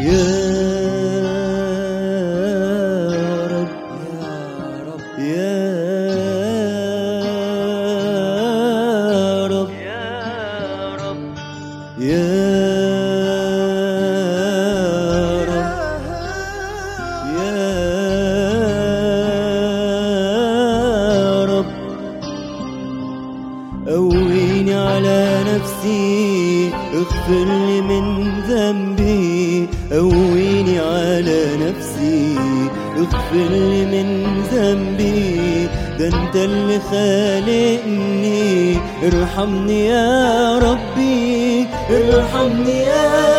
يا رب يا رب يا رب قويني على نفسي، اغفر لي من ذنبي. قويني على نفسي، اغفر لي من ذنبي. ده انت اللي خالقني، ارحمني يا ربي، ارحمني يا